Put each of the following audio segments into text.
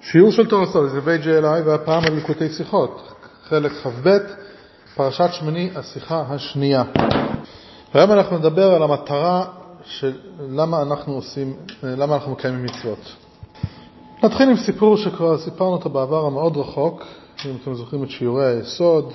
שיעור של תורה סוד, זה VJLI והפעם על ליקוטי שיחות, חלק כ"ב, פרשת שמיני, השיחה השנייה. והיום אנחנו נדבר על המטרה של למה אנחנו מקיימים מצוות. נתחיל עם סיפור שכבר סיפרנו אותו בעבר המאוד רחוק, אם אתם זוכרים את שיעורי היסוד.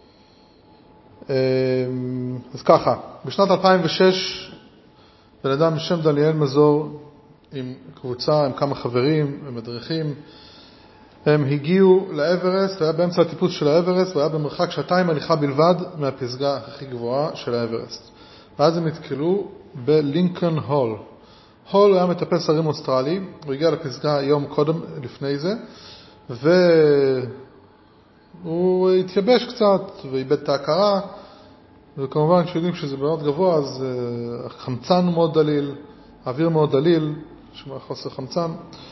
אז ככה, בשנת 2006, בן אדם בשם דניאל מזור, עם קבוצה, עם כמה חברים ומדריכים, הם הגיעו לאברסט, והיה באמצע הטיפוס של האברסט, והיה במרחק 2 הליכה בלבד מהפסגה הכי גבוהה של האברסט. ואז הם נתקלו בלינקולן הול. הול היה מטפס הרים אוסטרלי, הוא הגיע לפסגה יום קודם לפני זה, והוא התייבש קצת ואיבד את ההכרה, וכמובן כשיודעים שזה מאוד גבוה, אז החמצן מאוד דליל, האוויר מאוד דליל, שמה חוסר חמצן,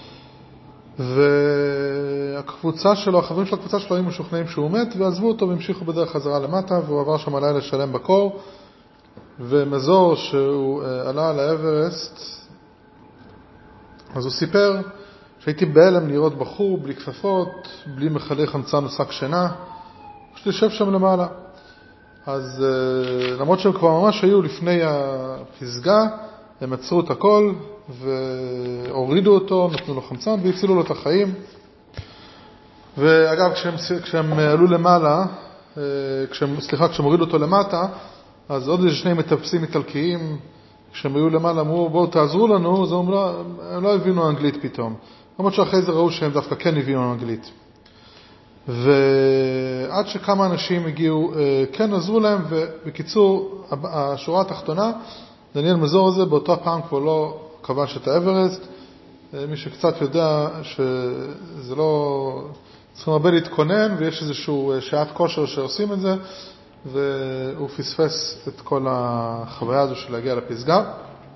והקבוצה שלו, החברים של הקבוצה שלו היו משוכנעים שהוא מת, ועזבו אותו והמשיכו בדרך חזרה למטה, והוא עבר שם לילה שלם בקור, ומזור שהוא עלה על האברסט, אז הוא סיפר שהייתי בהלם לראות בחור בלי כפפות, בלי מכלי חמצן ושק שינה, פשוט יושב שם למעלה. אז למרות שהם כבר ממש היו לפני הפסגה, הם עצרו את הכל והורידו אותו, נתנו לו חמצן והצילו לו את החיים. ואגב, כשהם עלו למעלה, כשהם הורידו אותו למטה, אז עוד איזה שני מטפסים איטלקיים, כשהם היו למעלה אמרו בואו תעזרו לנו, אז הם לא הבינו אנגלית פתאום. למרות שאחרי זה ראו שהם דווקא כן הבינו אנגלית. ועד שכמה אנשים הגיעו, כן עזרו להם, ובקיצור, השורה התחתונה, דניאל מזור הזה באותה פעם כבר לא כבש את האברסט. מי שקצת יודע שזה לא, צריכים הרבה להתכונן, ויש איזשהו שעת כושר שעושים את זה, והוא פספס את כל החוויה הזו של להגיע לפסגה.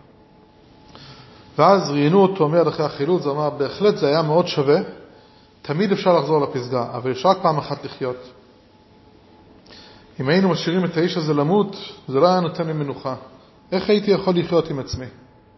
ואז ראיינו אותו מיד אחרי החילוץ, זה אמר, בהחלט זה היה מאוד שווה, תמיד אפשר לחזור לפסגה, אבל יש רק פעם אחת לחיות. אם היינו משאירים את האיש הזה למות, זה לא היה נותן לי מנוחה. איך הייתי יכול לחיות עם עצמי?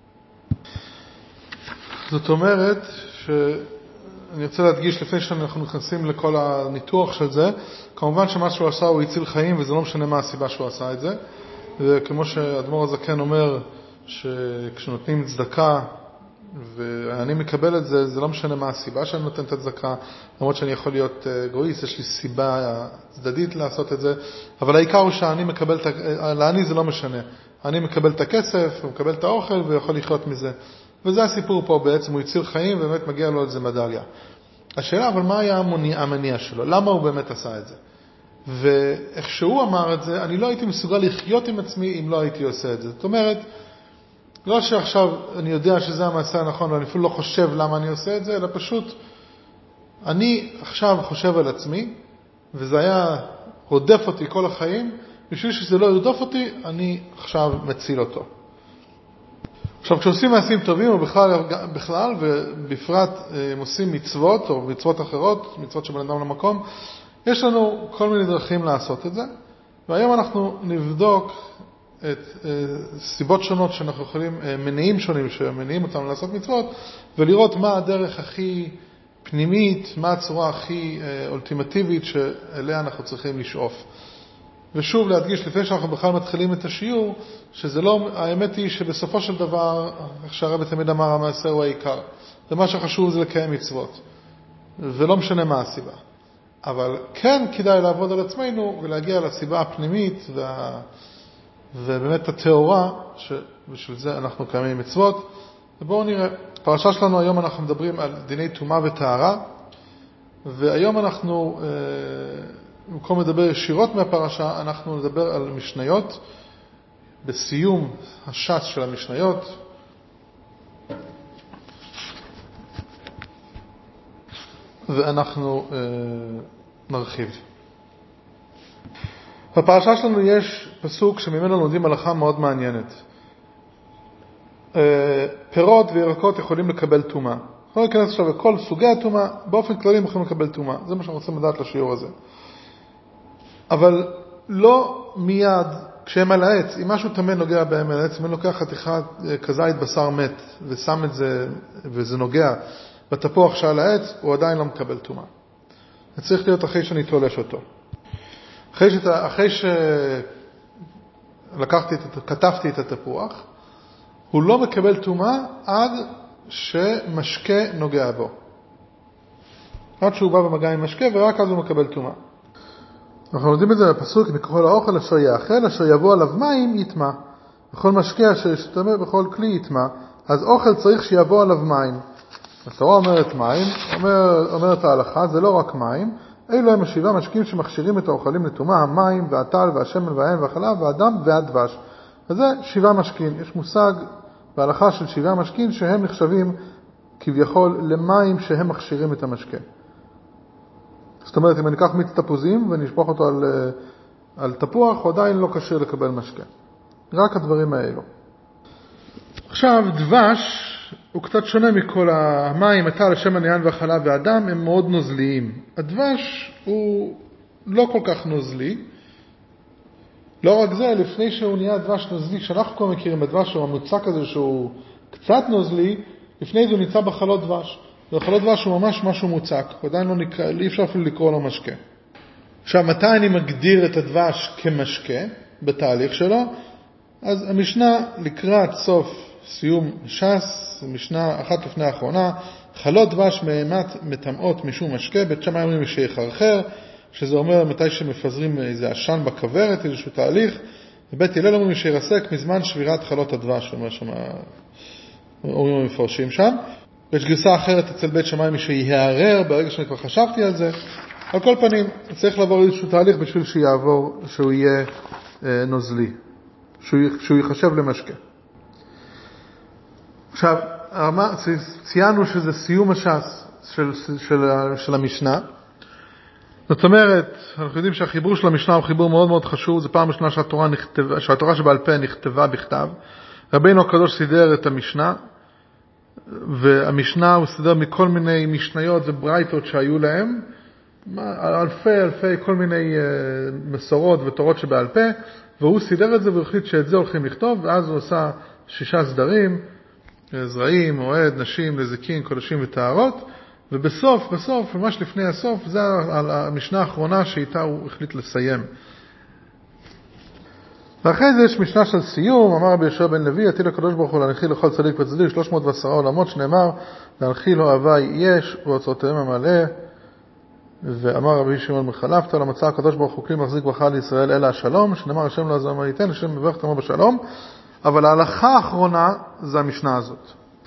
זאת אומרת שאני רוצה להדגיש לפני שאנחנו נכנסים לכל הניתוח של זה, כמובן שמה שהוא עשה הוא הציל חיים, וזה לא משנה מה הסיבה שהוא עשה את זה. וכמו שאדמו"ר הזקן אומר, שכשנותנים צדקה ואני מקבל את זה, זה לא משנה מה הסיבה שאני נותן את הצדקה, למרות שאני יכול להיות אגואיסט, יש לי סיבה צדדית לעשות את זה, אבל העיקר הוא שאני מקבל, לעני זה לא משנה. אני מקבל את הכסף, הוא מקבל את האוכל ויכול לחיות מזה. וזה הסיפור פה בעצם, הוא הציל חיים ובאמת מגיע לו את זה מדליה. השאלה, אבל מה היה המניע שלו? למה הוא באמת עשה את זה? ואיך שהוא אמר את זה, אני לא הייתי מסוגל לחיות עם עצמי אם לא הייתי עושה את זה. זאת אומרת, לא שעכשיו אני יודע שזה המעשה הנכון, ואני אפילו לא חושב למה אני עושה את זה, אלא פשוט אני עכשיו חושב על עצמי, וזה היה רודף אותי כל החיים, בשביל שזה לא ירדוף אותי, אני עכשיו מציל אותו. עכשיו, כשעושים מעשים טובים, ובכלל, ובפרט הם עושים מצוות, או מצוות אחרות, מצוות שבן אדם למקום, יש לנו כל מיני דרכים לעשות את זה, והיום אנחנו נבדוק את סיבות שונות שאנחנו יכולים, מניעים שונים שמניעים אותנו לעשות מצוות, ולראות מה הדרך הכי פנימית, מה הצורה הכי אולטימטיבית שאליה אנחנו צריכים לשאוף. ושוב להדגיש, לפני שאנחנו בכלל מתחילים את השיעור, שזה לא, האמת היא שבסופו של דבר, איך שהרב תמיד אמר, המעשר הוא העיקר. ומה שחשוב זה לקיים מצוות. ולא משנה מה הסיבה. אבל כן כדאי לעבוד על עצמנו ולהגיע לסיבה הפנימית ובאמת התיאורה, שבשביל זה אנחנו קיימים מצוות. ובואו נראה, פרשה שלנו היום אנחנו מדברים על דיני טומאה וטהרה, והיום אנחנו, במקום לדבר ישירות מהפרשה, אנחנו נדבר על משניות, בסיום הש"ס של המשניות. ואנחנו נרחיב. בפרשה שלנו יש פסוק שממנו לומדים הלכה מאוד מעניינת. פירות וירקות יכולים לקבל טומאה. אנחנו לא ניכנס עכשיו לכל סוגי הטומאה, באופן כללי הם יכולים לקבל טומאה. זה מה שאנחנו רוצים לדעת לשיעור הזה. אבל לא מיד כשהם על העץ, אם משהו תמיד נוגע בהם על העץ, אם אני לוקח חתיכת כזית בשר מת ושם את זה וזה נוגע, בתפוח שעל העץ, הוא עדיין לא מקבל טומאה. זה צריך להיות אחרי שאני תולש אותו. אחרי כתבתי את התפוח, הוא לא מקבל טומאה עד שמשקה נוגע בו. עד שהוא בא במגע עם משקה, ורק אז הוא מקבל טומאה. אנחנו יודעים את זה בפסוק, בכל האוכל אשר יאכל, אשר יבוא עליו מים יטמא. בכל משקה אשר ישתמש בכל כלי יטמא, אז אוכל צריך שיבוא עליו מים. התורה אומרת מים, אומרת ההלכה, זה לא רק מים, אלו הם 7 משקים שמכשירים את האוכלים לטומאה, המים והטל והשמן והאם והחלב והדם והדבש. אז זה 7 משקים. יש מושג בהלכה של 7 משקים שהם נחשבים כביכול למים שהם מכשירים את המשקה. זאת אומרת, אם אני אקח מיץ תפוזים ונשפוך אותו על תפוח, הוא עדיין לא קשה לקבל משקה. רק הדברים האלו. עכשיו, דבש הוא קצת שונה מכל המים, הטל, השמן, היין והחלב והדם, הם מאוד נוזליים. הדבש הוא לא כל כך נוזלי. לא רק זה, לפני שהוא נהיה דבש נוזלי, שאנחנו כבר מכירים בדבש, הוא המוצק הזה שהוא קצת נוזלי, לפני זה הוא נמצא בחלות דבש. בחלות דבש הוא ממש משהו מוצק, עדיין לא נקרא, אי אפשר אפילו לקרוא לו משקה. עכשיו, מתי אני מגדיר את הדבש כמשקה בתהליך שלו? אז המשנה לקראת סוף סיום ש"ס, המשנה אחת לפני האחרונה, חלות דבש מהמת מטמאות משום משקה, בית שמאי אומרים שיחרחר, שזה אומר מתי שמפזרים איזה עשן בכוורת, איזשהו תהליך, ובית הלל אומרים שירסק מזמן שבירת חלות הדבש, אומרים המפרשים שם. יש גרסה אחרת אצל בית שמאי שיהרר, ברגע שאני כבר חשבתי על זה. על כל פנים, צריך לעבור איזשהו תהליך בשביל שיעבור, שהוא יהיה נוזלי, שהוא ייחשב למשקה. עכשיו, ציינו שזה סיום הש"ס של המשנה. זאת אומרת, אנחנו יודעים שהחיבור של המשנה הוא חיבור מאוד מאוד חשוב. זו פעם ראשונה שהתורה שבעל פה נכתבה בכתב. רבינו הקדוש סידר את המשנה, והמשנה הוא סידר מכל מיני משניות וברייתות שהיו להם, אלפי כל מיני מסורות ותורות שבעל פה, והוא סידר את זה והחליט שאת זה הולכים לכתוב, ואז הוא עשה 6 סדרים, זרעים, מועד, נשים, נזיקין, קודשים וטהרות, ובסוף, ממש לפני הסוף, זה המשנה האחרונה שאיתה הוא החליט לסיים. ואחרי זה יש משנה של סיום, אמר רבי יהושע בן לוי, הטיל הקדוש ברוך הוא להנחיל לכל צדיק וצדיק 310 עולמות, שנאמר, להנחיל אוהבי יש, ואוצרותיהם המלא, ואמר רבי שמעון מחלפתא, למצא הקדוש ברוך הוא כלי מחזיק ברכה לישראל אלא השלום, שנאמר השם לא עזר מה ייתן, השם מברך תמו בשלום, אבל ההלכה האחרונה זה המשנה הזאת.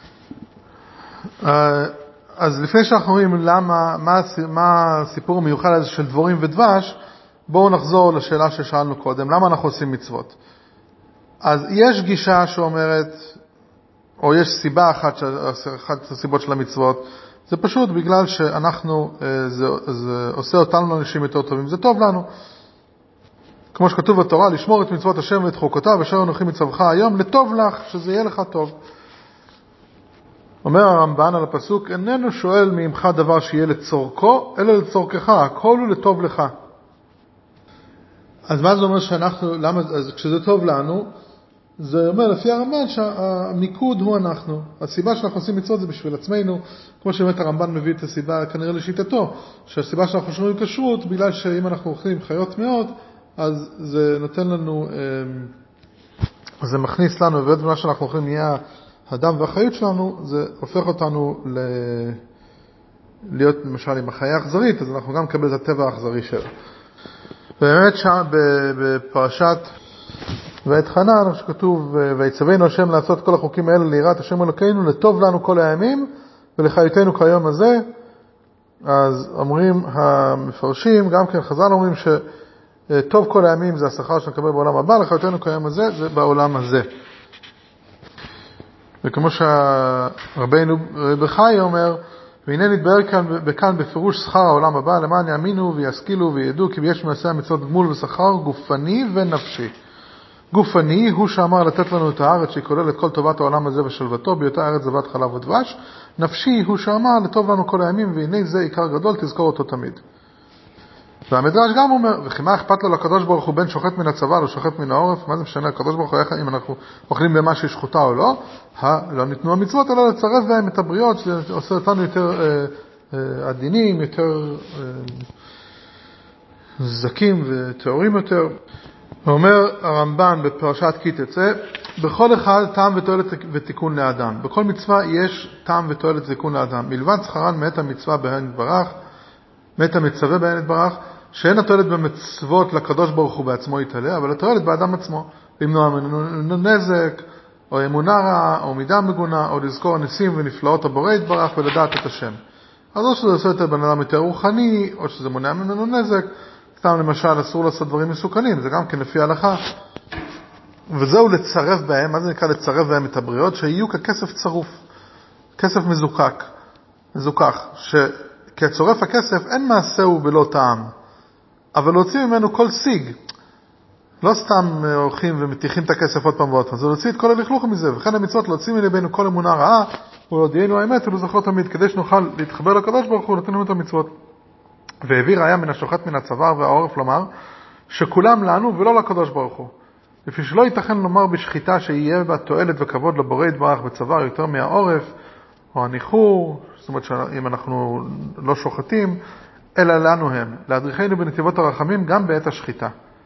אז לפני שאנחנו רואים מה הסיפור המיוחד הזה של דבורים ודבש, בואו נחזור לשאלה ששאלנו קודם, למה אנחנו עושים מצוות? אז יש גישה שאומרת, או יש סיבה אחת הסיבות של המצוות, זה פשוט בגלל שאנחנו, זה עושה אותנו לאנשים יותר טובים, זה טוב לנו. כמו שכתוב בתורה, לשמור את מצוות השם ואת חוקותיו, אשר אנוכי מצווך היום, לטוב לך, שזה יהיה לך טוב. אומר הרמב"ן על הפסוק, איננו שואל ממך דבר שיהיה לצורכו, אלא לצורכך, הכל הוא לטוב לך. אז מה זה אומר שאנחנו, אז כשזה טוב לנו, זה אומר לפי הרמב"ן שהמיקוד הוא אנחנו. הסיבה שאנחנו עושים מצוות זה בשביל עצמנו, כמו שבאמת הרמב"ן מביא את הסיבה כנראה לשיטתו, שהסיבה שאנחנו שומרים כשרות, בגלל שאם אנחנו אוכלים חיות מאוד, אז זה נותן לנו, זה מכניס לנו, ובאמת מה שאנחנו אוכלים נהיה הדם והחיות שלנו, זה הופך אותנו להיות למשל עם החיה האכזרית, אז אנחנו גם נקבל את הטבע האכזרי שלה. באמת שם בפרשת ואת חנן, שכתוב, ויצווינו השם לעשות כל החוקים האלה ליראת השם אלוקינו, לטוב לנו כל הימים ולחיותנו כיום הזה. אז אומרים המפרשים, גם כן חז"ל אומרים שטוב כל הימים זה השכר שנקבל בעולם הבא, לחיותנו כיום הזה זה בעולם הזה. וכמו שהרבינו בחי אומר, והנה נתבהר כאן בפירוש שכר העולם הבא, למען יאמינו וישכילו וידעו כי יש מעשה המצוות גמול ושכר גופני ונפשי. גופני הוא שאמר לתת לנו את הארץ שכולל את כל טובת העולם הזה ושלוותו, בהיותה ארץ זבת חלב ודבש. נפשי הוא שאמר לטוב לנו כל הימים, והנה זה עיקר גדול, תזכור אותו תמיד. והמדרש גם אומר, וכי מה אכפת לו לקדוש ברוך הוא בין שוחט מן הצבא או שוחט מן העורף? מה זה משנה הקדוש ברוך הוא אם אנחנו אוכלים במה שהיא שחוטה או לא? לא ניתנו המצוות אלא לצרף בהם את הבריות, שזה עושה אותנו יותר עדינים, יותר זקים וטהורים יותר. ואומר הרמב"ן בפרשת כי תצא, בכל אחד טעם ותועלת ותיקון לאדם. בכל מצווה יש טעם ותועלת ותיקון לאדם. מלבד שכרן מאת המצווה בהן יתברך, מאת המצווה בהן יתברך, שאין התועלת במצוות לקדוש ברוך הוא בעצמו יתעלה, אבל התועלת באדם עצמו. למנוע ממנו נזק, או אמונה רעה, או מידה מגונה, או לזכור ניסים ונפלאות הבורא יתברך ולדעת את השם. אז או שזה עושה יותר בן אדם יותר רוחני, או שזה מונע ממנו נזק. סתם למשל אסור לעשות דברים מסוכנים, זה גם כן לפי ההלכה. וזהו לצרף בהם, מה זה נקרא לצרף בהם את הבריות? שיהיו ככסף צרוף, כסף מזוכח, כי הצורף הכסף אין מעשהו בלא טעם, אבל להוציא ממנו כל סיג, לא סתם הולכים ומתיחים את הכסף עוד פעם ועוד פעם, זה להוציא את כל הלכלוך מזה, וכן המצוות להוציא מלבנו כל אמונה רעה, ולהודיענו האמת ולזכור תמיד, כדי שנוכל להתחבר לקדוש ברוך הוא ונתן לנו את המצוות. והביא ראיה מן השוחט מן הצוואר והעורף לומר, שכולם לנו ולא לקדוש ברוך הוא. לפי שלא ייתכן לומר בשחיטה שיהיה בה תועלת וכבוד לבורא יתברך בצוואר יותר מהעורף, או הניחור, זאת אומרת שאם אנחנו לא שוחטים, אלא לנו הם, להדריכנו בנתיבות הרחמים גם בעת השחיטה.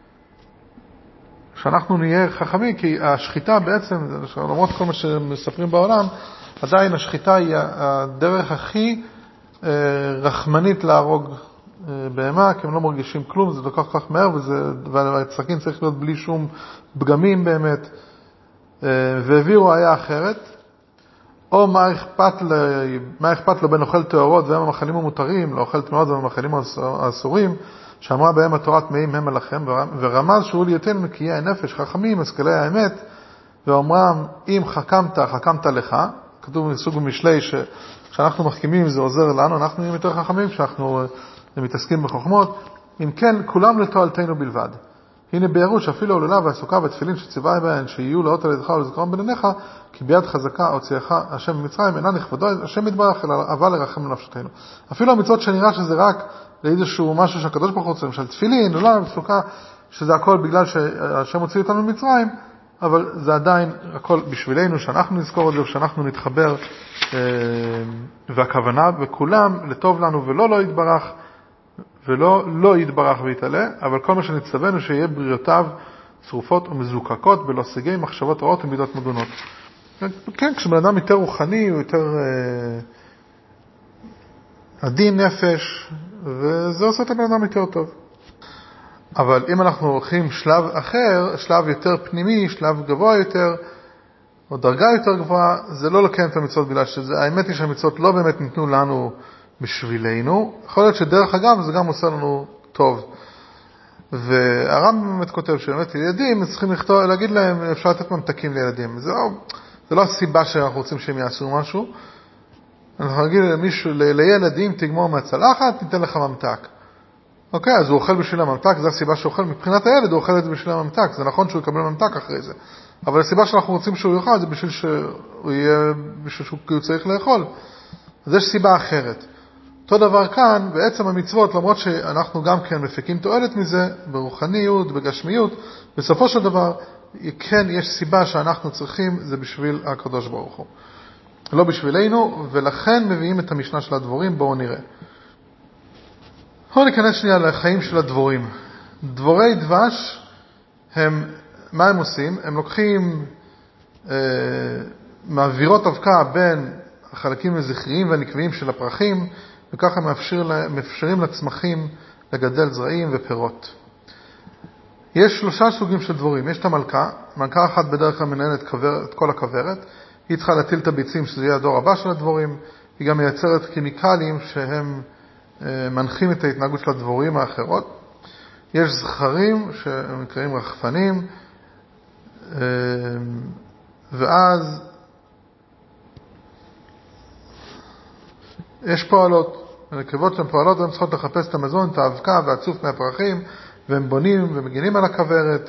שאנחנו נהיה חכמים, כי השחיטה בעצם, למרות כל מה שמספרים בעולם, עדיין השחיטה היא הדרך הכי רחמנית להרוג בהמה, כי הם לא מרגישים כלום, זה לוקח כך מהר, והסכין צריך להיות בלי שום פגמים באמת. והביאו ראיה אחרת, או מה אכפת לו בין אוכל טהורות והם המאכלים המותרים, לאוכל טמאות והם המאכלים האסורים, שאמרה בהם התורה טמאים הם עליכם, ורמז שהוא ליתנו נקיי הנפש, חכמים, משכילי האמת, ואומרם, אם חכמת לך, כתוב מסוג במשלי שכשאנחנו מחכימים זה עוזר לנו, אנחנו נהיים יותר חכמים כשאנחנו מתעסקים בחוכמות. אם כן, כולם לתועלתנו בלבד. הנה ביארו שאפילו העוללה והסוכה והתפילין שציווה בהן שיהיו לאות על ידך ולזכרם בעיניך, כי ביד חזקה הוציאך השם ממצרים אינה נכבדו השם יתברך אלא אבל לרחם לנפשותנו. אפילו המצוות שנראה שזה רק לאיזשהו משהו שהקדוש ברוך הוא רוצה, למשל תפילין, עוללה וסוכה, שזה הכל בגלל שהשם הוציא אותנו ממצרים, אבל זה עדיין הכל בשבילנו, שאנחנו נזכור את זה ושאנחנו נתחבר, והכוונה וכולם לטוב לנו ולא לא יתברך ולא יתברך ויתעלה, אבל כל מה שנצטווינו שיהיה בריאותיו צרופות ומזוקקות בלא סיגי מחשבות רעות ומידות מגונות. כן, כשבן אדם יותר רוחני הוא יותר עדין נפש, וזה עושה את הבן אדם יותר טוב. אבל אם אנחנו הולכים שלב אחר, שלב יותר פנימי, שלב גבוה יותר, או דרגה יותר גבוהה, זה לא לקיים את המצוות, בגלל שהאמת היא שהמצוות לא באמת ניתנו לנו בשבילנו. יכול להיות שדרך אגב זה גם עושה לנו טוב. והרמב"ם באמת כותב שבאמת ילדים צריכים להגיד להם, אפשר לתת ממתקים לילדים. זה לא הסיבה שאנחנו רוצים שהם יעשו משהו. אנחנו נגיד לילדים, תגמור מהצלחת, ניתן לך ממתק. אוקיי, אז הוא אוכל בשביל הממתק, זו הסיבה שהוא אוכל. מבחינת הילד הוא אוכל את זה בשביל הממתק. זה נכון שהוא יקבל ממתק אחרי זה. אבל הסיבה שאנחנו רוצים שהוא יאכל זה בשביל שהוא צריך לאכול. אז יש סיבה אחרת. אותו דבר כאן, בעצם המצוות, למרות שאנחנו גם כן מפיקים תועלת מזה, ברוחניות, בגשמיות, בסופו של דבר, כן יש סיבה שאנחנו צריכים, זה בשביל הקדוש ברוך הוא. לא בשבילנו, ולכן מביאים את המשנה של הדבורים, בואו נראה. בואו ניכנס שנייה לחיים של הדבורים. דבורי דבש, מה הם עושים? הם לוקחים, מעבירות אבקה בין החלקים הזכריים והנקביים של הפרחים, וככה מאפשרים לצמחים לגדל זרעים ופירות. יש 3 סוגים של דבורים. יש את המלכה, מלכה אחת בדרך כלל מנהלת את כל הכוורת, היא צריכה להטיל את הביצים שזה יהיה הדור הבא של הדבורים, היא גם מייצרת כימיקלים שהם מנחים את ההתנהגות של הדבורים האחרות. יש זכרים שהם נקראים רחפנים, ואז יש פועלות, הנקבות שהן פועלות והן צריכות לחפש את המזון, את האבקה והצוף מהפרחים, והם בונים ומגינים על הכוורת,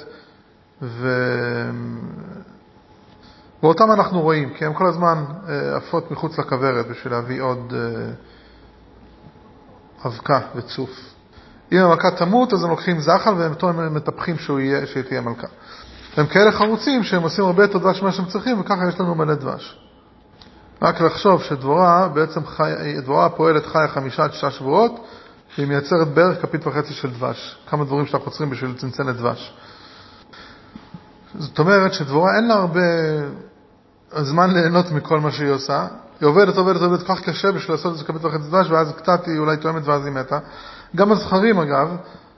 ואותם אנחנו רואים, כי הם כל הזמן עפות מחוץ לכוורת בשביל להביא עוד אבקה וצוף. אם המלכה תמות, אז הם לוקחים זחל והם מטפחים שהיא תהיה מלכה. הם כאלה חרוצים שהם עושים הרבה יותר דבש ממה שהם צריכים, וככה יש לנו מלא דבש. רק לחשוב שדבורה בעצם דבורה פועלת חיה 5-6 שבועות, והיא מייצרת בערך 1.5 כפית של דבש. כמה דברים שאנחנו צריכים בשביל צנצנת דבש. זאת אומרת שדבורה אין לה הרבה זמן ליהנות מכל מה שהיא עושה. היא עובדת כל כך קשה בשביל לעשות את זה 1.5 כפית דבש, ואז קצת היא אולי תואמת ואז היא מתה. גם הזכרים אגב,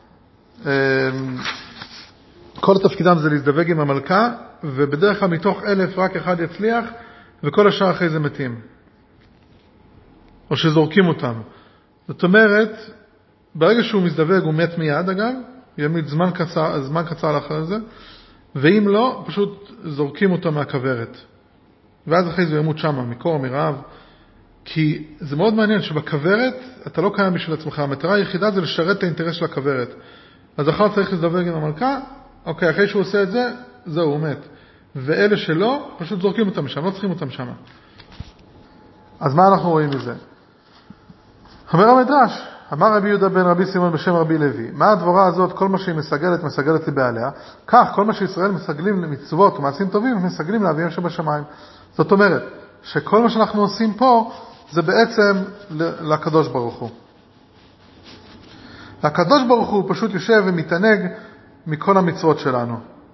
כל תפקידם זה להזדווג עם המלכה, ובדרך כלל מתוך 1,000 רק אחד יצליח, וכל השאר אחרי זה מתים. או שזורקים אותם. זאת אומרת, ברגע שהוא מזדווג הוא מת מיד אגב, ימיד זמן קצר לאחר זה, ואם לא, פשוט זורקים אותו מהכברת. ואז אחרי זה הוא ימות שמה, מקור, מרעב. כי זה מאוד מעניין שבכברת אתה לא קיים בשביל עצמך. המטרה היחידה זה לשרת את האינטרס של הכברת. אז אחר צריך להזדווג עם המלכה, אוקיי, אחרי שהוא עושה את זה, זהו, הוא מת. ואלה שלא, פשוט זורקים אותם משם, לא צריכים אותם שם. אז מה אנחנו רואים מזה? אומר המדרש, אמר רבי יהודה בן רבי סימון בשם רבי לוי, מה הדבורה הזאת, כל מה שהיא מסגלת לבעליה, כך כל מה שישראל מסגלים למצוות ומעשים טובים, הם מסגלים לאביהם שבשמיים. זאת אומרת, שכל מה שאנחנו עושים פה, זה בעצם לקדוש ברוך הוא. הקדוש ברוך הוא פשוט יושב ומתענג מכל המצוות שלנו.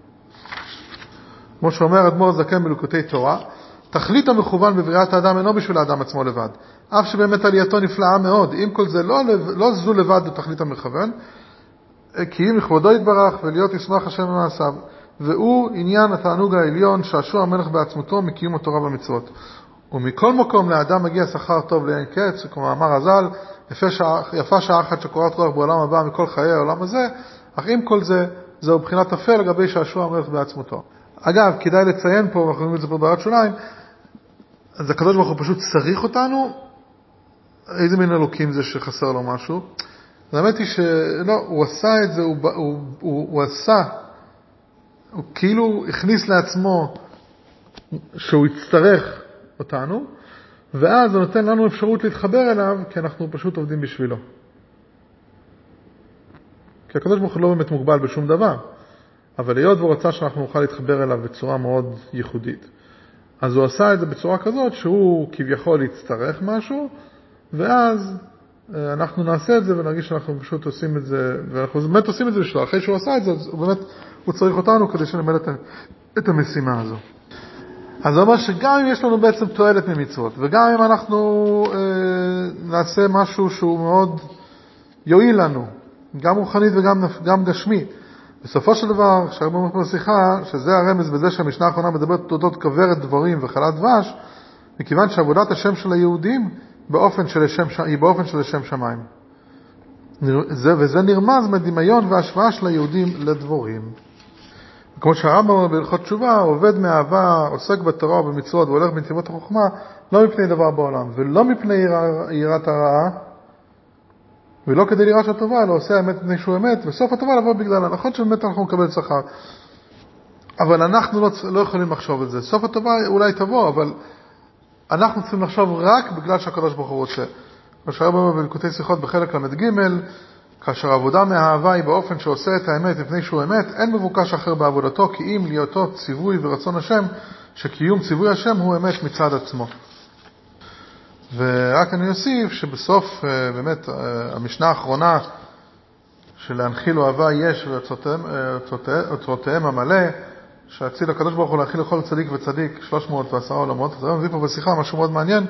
כמו שאומר אדמו"ר הזקן בליקוטי תורה, תכלית המכוון בבריאת האדם אינו בשביל האדם עצמו לבד. אף שבאמת עלייתו נפלאה מאוד. אם כל זה לא זו לבד בתכלית המכוון, כי אם לכבודו יתברך ולהיות ישמח השם במעשיו. והוא עניין התענוג העליון, שעשוע המלך בעצמותו מקיום התורה במצוות. ומכל מקום לאדם מגיע שכר טוב לאין קץ, כמו אמר הז"ל, יפה שעה אחת שקורת רוח בעולם הבא מכל חיי העולם הזה, אך אם כל זה, זהו בחינת אפל לגבי שעשוע המלך בעצמותו. אגב, כדאי לציין פה, אנחנו רואים את זה פה בהערת שוליים, אז הקדוש ברוך הוא פשוט צריך אותנו, איזה מין אלוקים זה שחסר לו משהו? האמת היא שלא, הוא עשה את זה, הוא עשה, הוא כאילו הכניס לעצמו שהוא יצטרך אותנו, ואז הוא נותן לנו אפשרות להתחבר אליו, כי אנחנו פשוט עובדים בשבילו. כי הקדוש ברוך הוא לא באמת מוגבל בשום דבר, אבל היות והוא רצה שאנחנו נוכל להתחבר אליו בצורה מאוד ייחודית. אז הוא עשה את זה בצורה כזאת שהוא כביכול יצטרך משהו, ואז אנחנו נעשה את זה ונרגיש שאנחנו פשוט עושים את זה, ואנחנו באמת עושים את זה בשביל. אחרי שהוא עשה את זה, אז הוא באמת, הוא צריך אותנו כדי שנמלא את המשימה הזו. אז זה אומר שגם אם יש לנו בעצם תועלת ממצוות, וגם אם אנחנו נעשה משהו שהוא מאוד יועיל לנו, גם רוחנית וגם גשמית, בסופו של דבר, כשהרבה אומרים בשיחה, שזה הרמז בזה שהמשנה האחרונה מדברת תודות כברת דברים וחלת דבש, מכיוון שעבודת השם של היהודים היא באופן של לשם שמיים. וזה נרמז מדמיון והשוואה של היהודים לדבורים. כמו שהרמב"ם אומר בהלכות תשובה, עובד מאהבה, עוסק בתורה ובמצוות והולך בנתיבות החוכמה, לא מפני דבר בעולם, ולא מפני יראת הרעה, ולא כדי ליראת הטובה, אלא עושה האמת מפני שהוא אמת, וסוף הטובה לבוא בגלל הנכון שבאמת אנחנו נקבל שכר. אבל אנחנו לא יכולים לחשוב את זה. סוף הטובה אולי תבוא, אבל אנחנו צריכים לחשוב רק בגלל שהקדוש ברוך הוא רוצה. כאשר הרבה בליקוטי שיחות בחלק למד ג', כאשר העבודה מהאהבה היא באופן שעושה את האמת מפני שהוא אמת, אין מבוקש אחר בעבודתו, כי אם להיותו ציווי ורצון השם, שקיום ציווי השם הוא אמת מצד עצמו. ורק אני אוסיף שבסוף באמת המשנה האחרונה של להנחיל אוהבה יש ואוצרותיהם המלא, שהציל הקדוש ברוך הוא להנחיל לכל צדיק וצדיק 310 עולמות. אז היום מביא פה בשיחה משהו מאוד מעניין,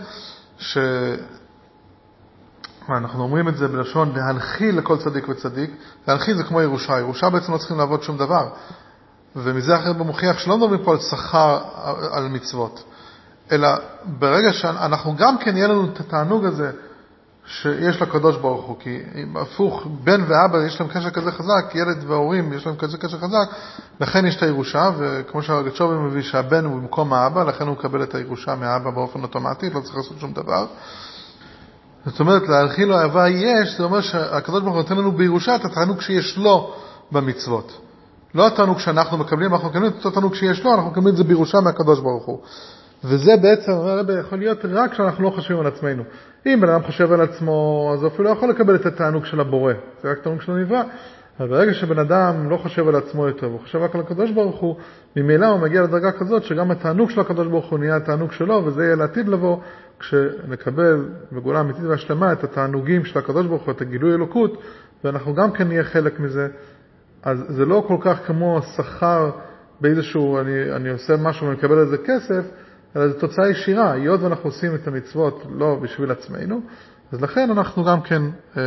אנחנו אומרים את זה בלשון להנחיל לכל צדיק וצדיק. להנחיל זה כמו ירושה. ירושה בעצם לא צריכים לעבוד שום דבר. ומזה אחר במוכיח שלא מדברים פה על שכר על מצוות. אלא ברגע שאנחנו גם כן יהיה לנו את התענוג הזה שיש לקדוש ברוך הוא. כי הפוך, בן ואבא יש להם קשר כזה חזק, ילד וההורים יש להם כזה קשר חזק, לכן יש את הירושה, וכמו שהרגצ'ובי מביא שהבן הוא במקום האבא, לכן הוא מקבל את הירושה מהאבא באופן אוטומטי, לא צריך לעשות שום דבר. זאת אומרת, להנחיל לו אהבה יש, זה אומר שהקדוש ברוך הוא נותן לנו בירושה את התענוג שיש לו במצוות. לא התענוג שאנחנו מקבלים, אנחנו מקבלים את התענוג שיש לו, אנחנו מקבלים את זה בירושה מהקדוש ברוך הוא. וזה בעצם יכול להיות רק כשאנחנו לא חושבים על עצמנו. אם בן אדם חושב על עצמו, אז הוא אפילו לא יכול לקבל את התענוג של הבורא. זה רק תענוג של הנברא. אבל ברגע שבן אדם לא חושב על עצמו יותר, הוא חושב רק על הקדוש ברוך הוא, ממילא הוא מגיע לדרגה כזאת שגם התענוג של הקדוש ברוך הוא נהיה התענוג שלו, וזה יהיה לעתיד לבוא כשנקבל בגאולה אמיתית והשלמה את התענוגים של הקדוש ברוך הוא, את הגילוי אלוקות, ואנחנו גם כן נהיה חלק מזה. אז זה לא כל כך כמו שכר באיזשהו, אני עושה משהו ומקבל על זה כסף, אלא זו תוצאה ישירה, היות ואנחנו עושים את המצוות לא בשביל עצמנו, אז לכן אנחנו גם כן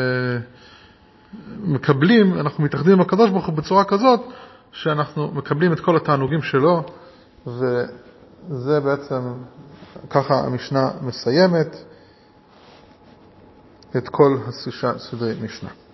מקבלים, אנחנו מתאחדים עם הקדוש ברוך הוא בצורה כזאת, שאנחנו מקבלים את כל התענוגים שלו, וזה בעצם, ככה המשנה מסיימת את כל סדרי משנה.